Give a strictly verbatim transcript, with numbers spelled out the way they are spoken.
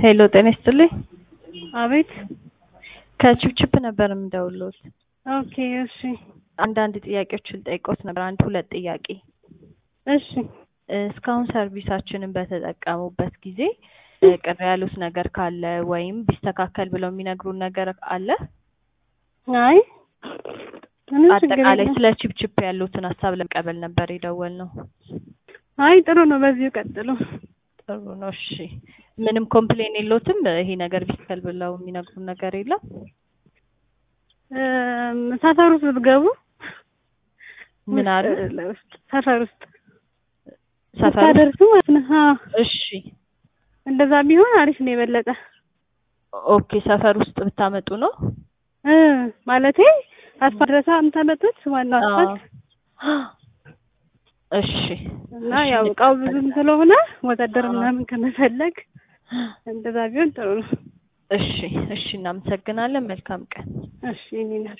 ሄሎ ጤና ይስጥልኝ። አቤት። ከቺፕቺፕ ነበር የምደውልዎት። ኦኬ እሺ። አንዳንድ ጥያቄዎችን ልጠይቅዎት ነበር፣ አንድ ሁለት ጥያቄ። እሺ። እስካሁን ሰርቪሳችንን በተጠቀሙበት ጊዜ ቅር ያሉት ነገር ካለ ወይም ቢስተካከል ብለው የሚነግሩን ነገር አለ? አይ ምንም ችግር አጠቃላይ የለም። ስለ ቺፕቺፕ ያሉትን ሀሳብ ለመቀበል ነበር የደወልነው። አይ ጥሩ ነው፣ በዚሁ ቀጥሉ። ጥሩ ነው። እሺ ምንም ኮምፕሌን የለዎትም? ይሄ ነገር ቢስተካከል ብለው የሚነግሩን ነገር የለም? እም ሰፈር ውስጥ ብትገቡ ምን አሉ? ውስጥ ሰፈር ውስጥ ሰፈር ታደርሱ ማለት ነው። አዎ እሺ እንደዛ ቢሆን አሪፍ ነው የበለጠ። ኦኬ ሰፈር ውስጥ ብታመጡ ነው እ ማለቴ አስፋልት ድረስ የምታመጡት ዋናው አስፋልት። እሺ እና ያው እቃው ብዙም ስለሆነ ወታደር ምናምን ከመፈለግ እንደዛ ቢሆን ጥሩ ነው። እሺ እሺ እናመሰግናለን። መልካም ቀን። እሺ እኔ